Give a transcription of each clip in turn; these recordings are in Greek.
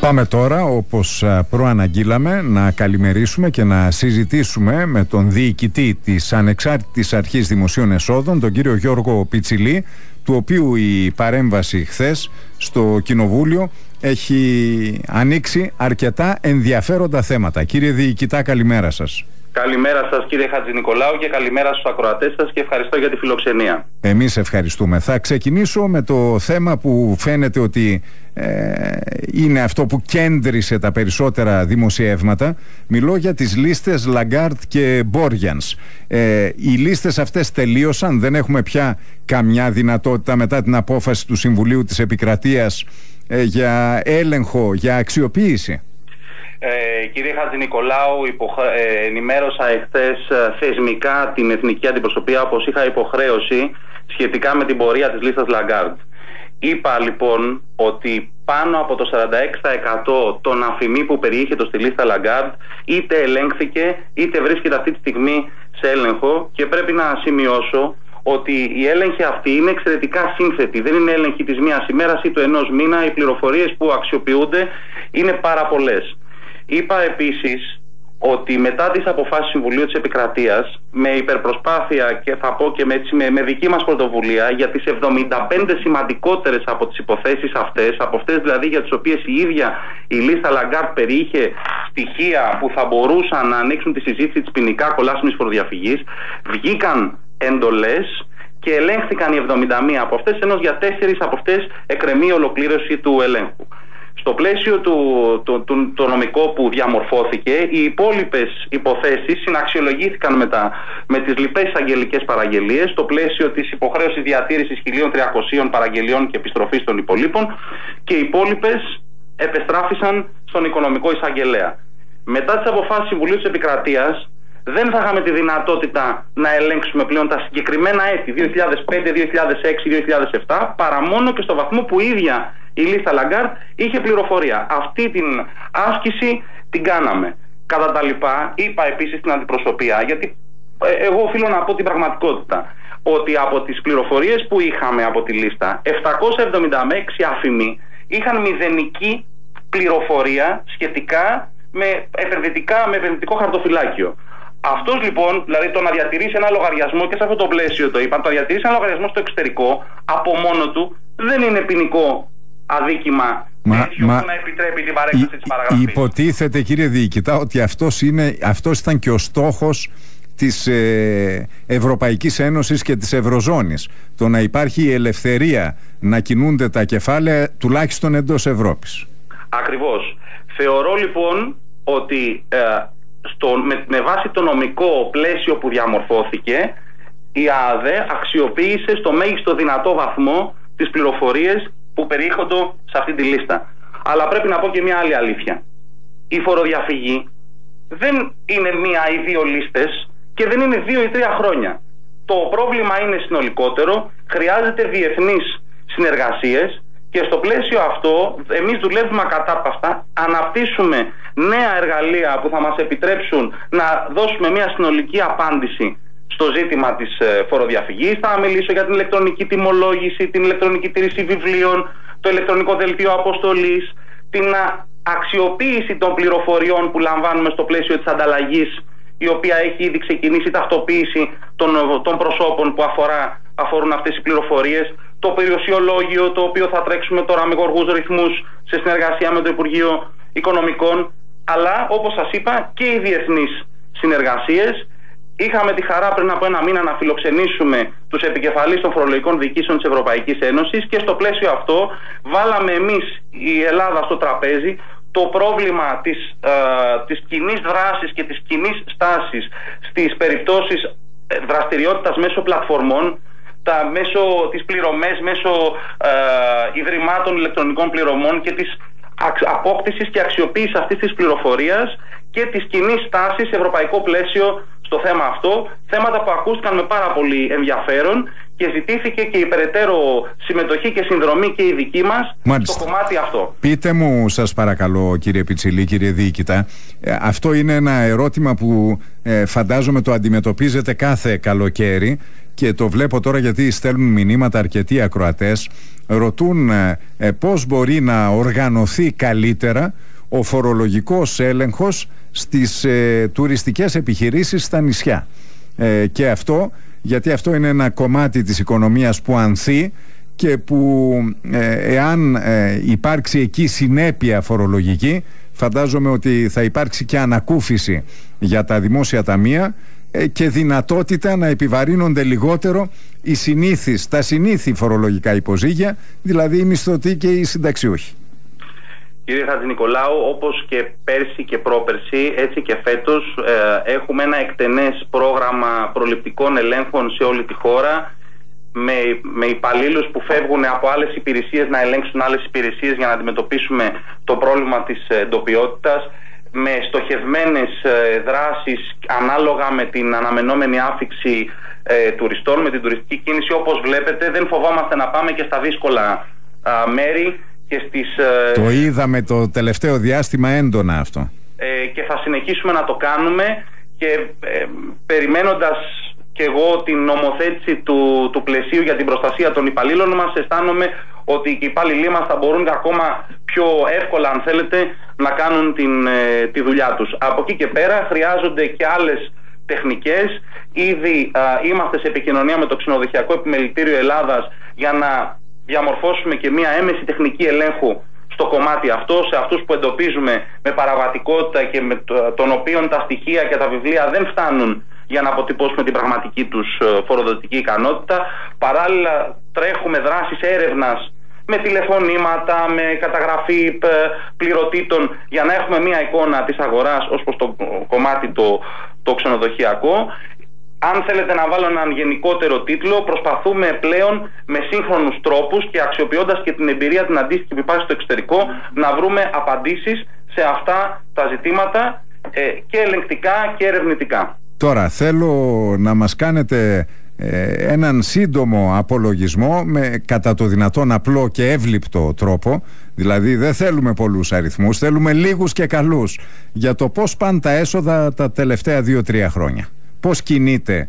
Πάμε τώρα, όπως προαναγγείλαμε, να καλημερίσουμε και να συζητήσουμε με τον διοικητή της Ανεξάρτητης Αρχής Δημοσίων Εσόδων, τον κύριο Γιώργο Πιτσιλή, του οποίου η παρέμβαση χθες στο Κοινοβούλιο έχει ανοίξει αρκετά ενδιαφέροντα θέματα. Κύριε διοικητά, καλημέρα σας. Καλημέρα σας κύριε Χατζηνικολάου και καλημέρα στους ακροατές σας και ευχαριστώ για τη φιλοξενία. Εμείς ευχαριστούμε. Θα ξεκινήσω με το θέμα που φαίνεται ότι είναι αυτό που κέντρισε τα περισσότερα δημοσιεύματα. Μιλώ για τις λίστες Lagarde και Borjans. Οι λίστες αυτές τελείωσαν, δεν έχουμε πια καμιά δυνατότητα μετά την απόφαση του Συμβουλίου της Επικρατείας για έλεγχο, για αξιοποίηση? Κύριε Χατζηνικολάου, ενημέρωσα εχθές θεσμικά την Εθνική Αντιπροσωπεία, όπως είχα υποχρέωση, σχετικά με την πορεία της λίστας Lagarde. Είπα λοιπόν ότι πάνω από το 46% των αφημί που περιείχεται στη λίστα Lagarde είτε ελέγχθηκε είτε βρίσκεται αυτή τη στιγμή σε έλεγχο, και πρέπει να σημειώσω ότι η έλεγχη αυτή είναι εξαιρετικά σύνθετη. Δεν είναι έλεγχη της μίας ημέρας ή του ενός μήνα. Οι πληροφορίες που αξιοποιούνται είναι πάρα πολλές. Είπα επίσης ότι μετά τις αποφάσεις του Συμβουλίου της Επικρατείας, με υπερπροσπάθεια και θα πω και με δική μας πρωτοβουλία, για τις 75 σημαντικότερες από τις υποθέσεις αυτές, από αυτές δηλαδή για τις οποίες η ίδια η λίστα Lagarde περιείχε στοιχεία που θα μπορούσαν να ανοίξουν τη συζήτηση της ποινικά κολάσιμης φοροδιαφυγής, βγήκαν εντολές και ελέγχθηκαν οι 71 από αυτές, ενώ για 4 από αυτές εκκρεμεί η ολοκλήρωση του ελέγχου. Στο πλαίσιο το νομικό που διαμορφώθηκε, οι υπόλοιπες υποθέσεις συναξιολογήθηκαν με τις λοιπές εισαγγελικές παραγγελίες, στο πλαίσιο της υποχρέωσης διατήρησης 1.300 παραγγελιών και επιστροφής των υπολείπων, και οι υπόλοιπες επεστράφησαν στον οικονομικό εισαγγελέα. Μετά τις αποφάσεις Συμβουλίου της Επικρατείας, δεν θα είχαμε τη δυνατότητα να ελέγξουμε πλέον τα συγκεκριμένα έτη 2005, 2006, 2007, παρά μόνο και στο βαθμό που η ίδια η λίστα Lagarde είχε πληροφορία. Αυτή την άσκηση την κάναμε. Κατά τα λοιπά, είπα επίσης στην αντιπροσωπεία, γιατί εγώ οφείλω να πω την πραγματικότητα, ότι από τις πληροφορίες που είχαμε από τη λίστα, 776 αφημοί είχαν μηδενική πληροφορία σχετικά με επενδυτικό χαρτοφυλάκιο. Αυτός λοιπόν, δηλαδή το να διατηρήσει ένα λογαριασμό, και σε αυτό το πλαίσιο το είπα, το να διατηρήσει ένα λογαριασμό στο εξωτερικό από μόνο του δεν είναι ποινικό αδίκημα που να επιτρέπει την παρέκταση της παραγραφής. Υποτίθεται, κύριε διοικητά, ότι αυτός ήταν και ο στόχος της Ευρωπαϊκής Ένωσης και της Ευρωζώνης. Το να υπάρχει η ελευθερία να κινούνται τα κεφάλαια τουλάχιστον εντός Ευρώπης. Ακριβώς. Θεωρώ λοιπόν ότι με βάση το νομικό πλαίσιο που διαμορφώθηκε, η ΑΔΕ αξιοποίησε στο μέγιστο δυνατό βαθμό τις πληροφορίες που περιείχονται σε αυτή τη λίστα. Αλλά πρέπει να πω και μια άλλη αλήθεια. Η φοροδιαφυγή δεν είναι μία ή δύο λίστες και δεν είναι 2 ή 3 χρόνια. Το πρόβλημα είναι συνολικότερο, χρειάζεται διεθνείς συνεργασίες, και στο πλαίσιο αυτό εμείς δουλεύουμε ακατάπαυστα, αναπτύσσουμε νέα εργαλεία που θα μας επιτρέψουν να δώσουμε μια συνολική απάντηση στο ζήτημα της φοροδιαφυγής. Θα μιλήσω για την ηλεκτρονική τιμολόγηση, την ηλεκτρονική τήρηση βιβλίων, το ηλεκτρονικό δελτίο αποστολής, την αξιοποίηση των πληροφοριών που λαμβάνουμε στο πλαίσιο της ανταλλαγής, η οποία έχει ήδη ξεκινήσει, ταυτοποίηση των προσώπων που αφορούν αυτές οι πληροφορίες, το περιουσιολόγιο, το οποίο θα τρέξουμε τώρα με γοργούς ρυθμούς σε συνεργασία με το Υπουργείο Οικονομικών, αλλά όπως σας είπα και οι διεθνείς συνεργασίες. Είχαμε τη χαρά πριν από 1 μήνα να φιλοξενήσουμε τους επικεφαλείς των φορολογικών διοικήσεων της Ευρωπαϊκής Ένωσης, και στο πλαίσιο αυτό βάλαμε εμείς η Ελλάδα στο τραπέζι το πρόβλημα της κοινής δράσης και της κοινής στάσης στις περιπτώσεις δραστηριότητας μέσω πλατφορμών, μέσω τις πληρωμές, μέσω ιδρυμάτων ηλεκτρονικών πληρωμών, και της απόκτησης και αξιοποίησης αυτής της πληροφορίας και της κοινής στάσης σε ευρωπαϊκό πλαίσιο στο θέμα αυτό. Θέματα που ακούστηκαν με πάρα πολύ ενδιαφέρον και ζητήθηκε και η περαιτέρω συμμετοχή και συνδρομή και η δική μας στο κομμάτι αυτό. Πείτε μου, σας παρακαλώ, κύριε Πιτσιλή, κύριε Διοικητά, αυτό είναι ένα ερώτημα που φαντάζομαι το αντιμετωπίζετε κάθε καλοκαίρι και το βλέπω τώρα γιατί στέλνουν μηνύματα αρκετοί ακροατές. Ρωτούν πώς μπορεί να οργανωθεί καλύτερα ο φορολογικός έλεγχος στις τουριστικές επιχειρήσεις στα νησιά. Και αυτό, γιατί αυτό είναι ένα κομμάτι της οικονομίας που ανθεί και που εάν υπάρξει εκεί συνέπεια φορολογική, φαντάζομαι ότι θα υπάρξει και ανακούφιση για τα δημόσια ταμεία και δυνατότητα να επιβαρύνονται λιγότερο τα συνήθη φορολογικά υποζύγια, δηλαδή οι μισθωτοί και οι συνταξιούχοι. Κύριε Χατζηνικολάου, όπως και πέρσι και πρόπερσι, έτσι και φέτος έχουμε ένα εκτενές πρόγραμμα προληπτικών ελέγχων σε όλη τη χώρα, με υπαλλήλους που φεύγουν από άλλες υπηρεσίες να ελέγξουν άλλες υπηρεσίες για να αντιμετωπίσουμε το πρόβλημα της εντοπιότητας, με στοχευμένες δράσεις ανάλογα με την αναμενόμενη άφιξη τουριστών, με την τουριστική κίνηση. Όπως βλέπετε, δεν φοβόμαστε να πάμε και στα δύσκολα μέρη και στις... Το είδαμε το τελευταίο διάστημα έντονα αυτό. Και θα συνεχίσουμε να το κάνουμε και περιμένοντας και εγώ την νομοθέτηση του πλαισίου για την προστασία των υπαλλήλων μας, αισθάνομαι ότι οι υπάλληλοι μας θα μπορούν ακόμα πιο εύκολα, αν θέλετε, να κάνουν τη δουλειά τους. Από εκεί και πέρα χρειάζονται και άλλες τεχνικές. Ήδη είμαστε σε επικοινωνία με το Ξενοδοχειακό Επιμελητήριο Ελλάδας για να διαμορφώσουμε και μια έμεση τεχνική ελέγχου στο κομμάτι αυτό, σε αυτούς που εντοπίζουμε με παραβατικότητα και με των οποίων τα στοιχεία και τα βιβλία δεν φτάνουν για να αποτυπώσουμε την πραγματική τους φοροδοτική ικανότητα. Παράλληλα τρέχουμε δράσεις έρευνας με τηλεφωνήματα, με καταγραφή πληρωτήτων για να έχουμε μια εικόνα της αγοράς ως προς το κομμάτι το ξενοδοχειακό. Αν θέλετε να βάλω έναν γενικότερο τίτλο, προσπαθούμε πλέον με σύγχρονους τρόπους και αξιοποιώντας και την εμπειρία την αντίστοιχη που υπάρχει στο εξωτερικό να βρούμε απαντήσεις σε αυτά τα ζητήματα και ελεγκτικά και ερευνητικά. Τώρα θέλω να μας κάνετε έναν σύντομο απολογισμό με κατά το δυνατόν απλό και εύληπτο τρόπο, δηλαδή δεν θέλουμε πολλούς αριθμούς, θέλουμε λίγους και καλούς, για το πώς πάνε τα έσοδα τα τελευταία 2-3 χρόνια. Πώς κινείται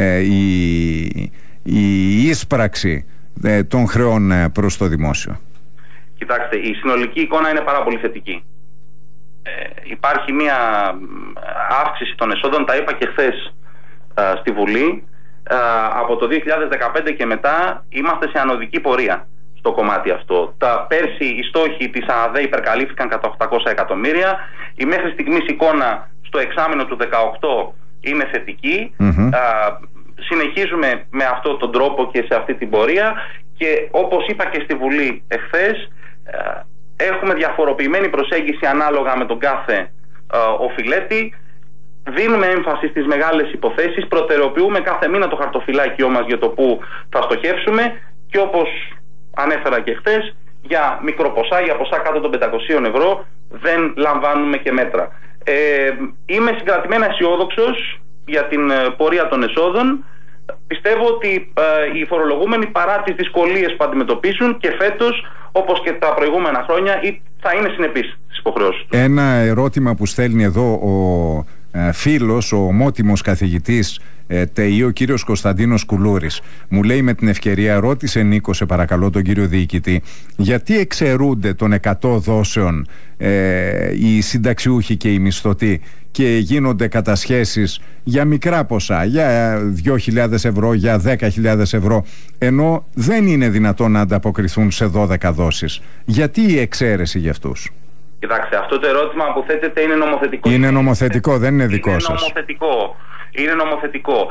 η ίσπραξη των χρεών προς το δημόσιο? Κοιτάξτε, η συνολική εικόνα είναι πάρα πολύ θετική. Υπάρχει μια αύξηση των εσόδων, τα είπα και χθες στη Βουλή. Από το 2015 και μετά είμαστε σε ανωδική πορεία στο κομμάτι αυτό. Πέρσι οι στόχοι της ΑΔΕ υπερκαλύφθηκαν κατά 800 εκατομμύρια. Η μέχρι στιγμής εικόνα στο εξάμηνο του 2018 είναι θετική. Συνεχίζουμε με αυτόν τον τρόπο και σε αυτή την πορεία και όπως είπα και στη Βουλή εχθές, έχουμε διαφοροποιημένη προσέγγιση ανάλογα με τον κάθε οφειλέτη. Δίνουμε έμφαση στις μεγάλες υποθέσεις, προτεραιοποιούμε κάθε μήνα το χαρτοφυλάκιό μας για το που θα στοχεύσουμε και όπως ανέφερα και χθες, για μικροποσά, για ποσά κάτω των 500 ευρώ δεν λαμβάνουμε και μέτρα. Είμαι συγκρατημένα αισιόδοξος για την πορεία των εσόδων. Πιστεύω ότι οι φορολογούμενοι, παρά τις δυσκολίες που αντιμετωπίζουν και φέτος όπως και τα προηγούμενα χρόνια, θα είναι συνεπείς στις υποχρεώσεις τους. Ένα ερώτημα που στέλνει εδώ ο φίλος, ο ομότιμος καθηγητής ΤΕΙ, ο κύριος Κωνσταντίνος Κουλούρης, μου λέει με την ευκαιρία, ρώτησε Νίκο σε παρακαλώ τον κύριο διοικητή, γιατί εξαιρούνται των 100 δόσεων οι συνταξιούχοι και οι μισθωτοί και γίνονται κατασχέσεις για μικρά ποσά, για 2.000 ευρώ, για 10.000 ευρώ, ενώ δεν είναι δυνατόν να ανταποκριθούν σε 12 δόσεις? Γιατί η εξαίρεση για αυτούς? Κοιτάξτε, αυτό το ερώτημα που θέτετε είναι νομοθετικό. Είναι νομοθετικό, δεν είναι δικό σας. Είναι νομοθετικό.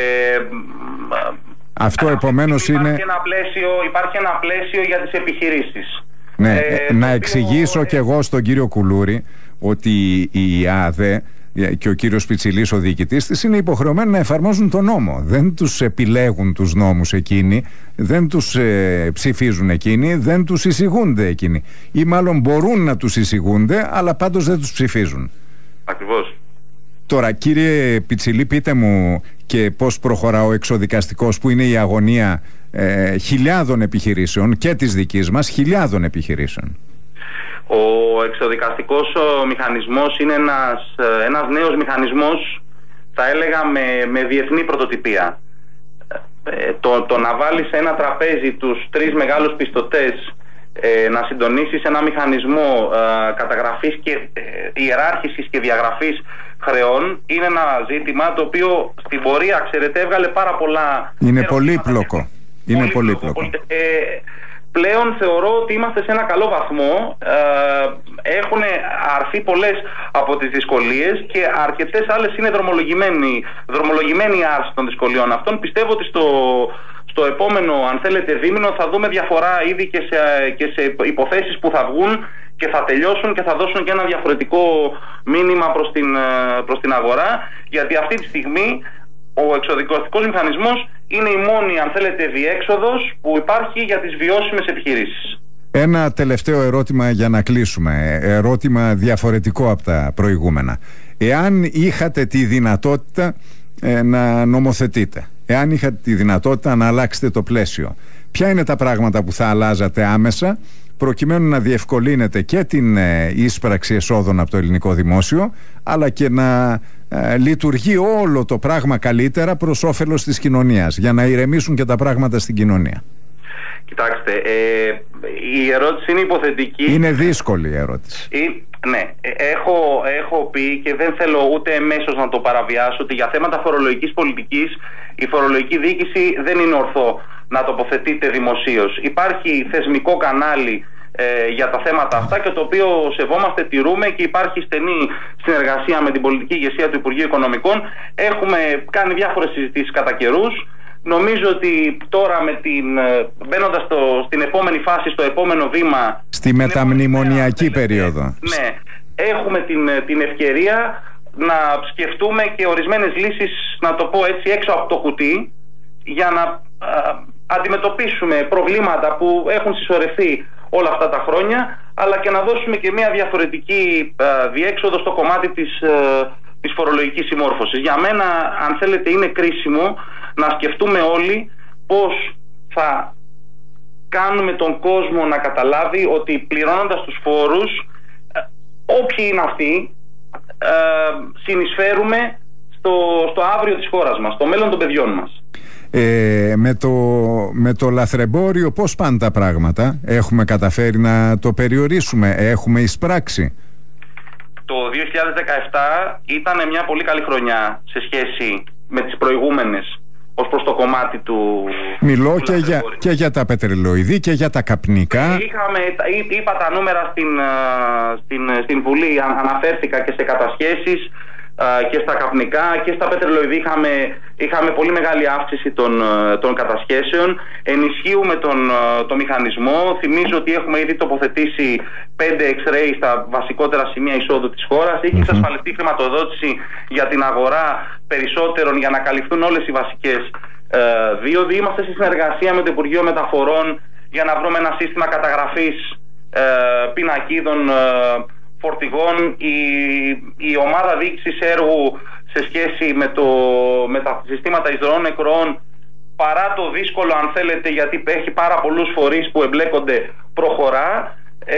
Αυτό επομένως είναι... Υπάρχει ένα πλαίσιο για τις επιχειρήσεις. Ναι, να εξηγήσω κι εγώ στον κύριο Κουλούρη ότι η ΑΔΕ και ο κύριος Πιτσιλής, ο διοικητής της, είναι υποχρεωμένοι να εφαρμόζουν τον νόμο. Δεν τους επιλέγουν τους νόμους εκείνοι, δεν τους ψηφίζουν εκείνοι, δεν τους εισηγούνται εκείνοι. Ή μάλλον μπορούν να τους εισηγούνται, αλλά πάντως δεν τους ψηφίζουν. Ακριβώς. Τώρα, κύριε Πιτσιλή, πείτε μου και πώς προχωρά ο εξοδικαστικός, που είναι η αγωνία χιλιάδων επιχειρήσεων και της δικής μας, χιλιάδων επιχειρήσεων. Ο εξοδικαστικός μηχανισμός είναι ένας νέος μηχανισμός, θα έλεγα με διεθνή πρωτοτυπία. Το να βάλεις σε ένα τραπέζι τους τρεις μεγάλους πιστωτές, να συντονίσεις ένα μηχανισμό καταγραφής και ιεράρχησης και διαγραφής χρεών, είναι ένα ζήτημα το οποίο στην πορεία, ξέρετε, έβγαλε πάρα πολλά... Είναι πολύπλοκο. Είναι πολύπλοκο. Πλέον θεωρώ ότι είμαστε σε ένα καλό βαθμό. Έχουν αρθεί πολλές από τις δυσκολίες και αρκετές άλλες είναι δρομολογημένη η άρση των δυσκολιών αυτών. Πιστεύω ότι στο επόμενο, αν θέλετε, δίμηνο θα δούμε διαφορά ήδη και σε υποθέσεις που θα βγουν και θα τελειώσουν και θα δώσουν και ένα διαφορετικό μήνυμα προς την αγορά, γιατί αυτή τη στιγμή ο εξοδικαστικός μηχανισμός είναι η μόνη, αν θέλετε, διέξοδος που υπάρχει για τις βιώσιμες επιχειρήσεις. Ένα τελευταίο ερώτημα για να κλείσουμε. Ερώτημα διαφορετικό από τα προηγούμενα. Εάν είχατε τη δυνατότητα να νομοθετείτε, εάν είχατε τη δυνατότητα να αλλάξετε το πλαίσιο, ποια είναι τα πράγματα που θα αλλάζατε άμεσα προκειμένου να διευκολύνετε και την ίσπραξη εσόδων από το ελληνικό δημόσιο, αλλά και να λειτουργεί όλο το πράγμα καλύτερα προς όφελος της κοινωνίας, για να ηρεμήσουν και τα πράγματα στην κοινωνία? Κοιτάξτε, η ερώτηση είναι υποθετική. Είναι δύσκολη η ερώτηση. Ναι, έχω πει και δεν θέλω ούτε εμέσως να το παραβιάσω, ότι για θέματα φορολογικής πολιτικής η φορολογική διοίκηση δεν είναι ορθό να τοποθετείται δημοσίως. Υπάρχει θεσμικό κανάλι για τα θέματα αυτά και το οποίο σεβόμαστε, τηρούμε, και υπάρχει στενή συνεργασία με την πολιτική ηγεσία του Υπουργείου Οικονομικών. Έχουμε κάνει διάφορες συζητήσεις κατά καιρούς. Νομίζω ότι τώρα μπαίνοντας στην επόμενη φάση, στο επόμενο βήμα, στη μεταμνημονιακή περίοδο, ναι, έχουμε την ευκαιρία να σκεφτούμε και ορισμένες λύσεις, να το πω έτσι, έξω από το κουτί, για να αντιμετωπίσουμε προβλήματα που έχουν συσσωρευτεί όλα αυτά τα χρόνια, αλλά και να δώσουμε και μια διαφορετική διέξοδο στο κομμάτι της φορολογικής συμμόρφωσης. Για μένα, αν θέλετε, είναι κρίσιμο να σκεφτούμε όλοι πώς θα κάνουμε τον κόσμο να καταλάβει ότι πληρώνοντας τους φόρους, όποιοι είναι αυτοί, συνεισφέρουμε στο αύριο της χώρας μας, στο μέλλον των παιδιών μας. Με το λαθρεμπόριο πώς πάνε τα πράγματα? Έχουμε καταφέρει να το περιορίσουμε? Έχουμε εισπράξει? Το 2017 ήταν μια πολύ καλή χρονιά σε σχέση με τις προηγούμενες ως προς το κομμάτι του... Μιλώ και για τα πετρελοειδή και για τα καπνικά. Είπα τα νούμερα στην Βουλή, αναφέρθηκα και σε κατασχέσεις και στα καπνικά και στα πετρελοειδή. Είχαμε πολύ μεγάλη αύξηση των κατασχέσεων. Ενισχύουμε το μηχανισμό. Θυμίζω ότι έχουμε ήδη τοποθετήσει 5 X-ray στα βασικότερα σημεία εισόδου της χώρας. Έχει εξασφαλιστεί χρηματοδότηση για την αγορά περισσότερων, για να καλυφθούν όλες οι βασικές δίωδοι. Είμαστε στη συνεργασία με το Υπουργείο Μεταφορών για να βρούμε ένα σύστημα καταγραφής πινακίδων φορτηγών. Η ομάδα διοίκησης έργου σε σχέση με τα συστήματα εισρωών νεκρών, παρά το δύσκολο, αν θέλετε, γιατί έχει πάρα πολλούς φορείς που εμπλέκονται, προχωρά.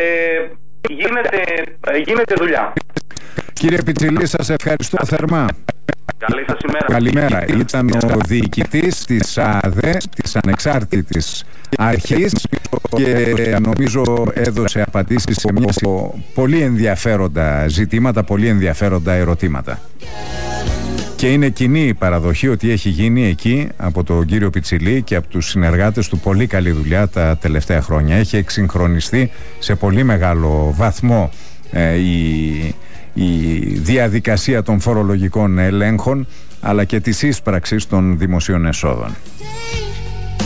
Γίνεται δουλειά. Κύριε Πιτσιλή, σας ευχαριστώ θερμά. Καλή σας ημέρα. Καλημέρα. Ήταν ο διοικητής της ΑΔΕ, της Ανεξάρτητης Αρχής, και νομίζω έδωσε απαντήσεις σε μια πολύ ενδιαφέροντα ζητήματα, πολύ ενδιαφέροντα ερωτήματα. Και είναι κοινή η παραδοχή ότι έχει γίνει εκεί από τον κύριο Πιτσιλή και από τους συνεργάτες του πολύ καλή δουλειά τα χρόνια. Έχει εξυγχρονιστεί σε πολύ μεγάλο βαθμό η διαδικασία των φορολογικών ελέγχων, αλλά και της ίσπραξης των δημοσίων εσόδων.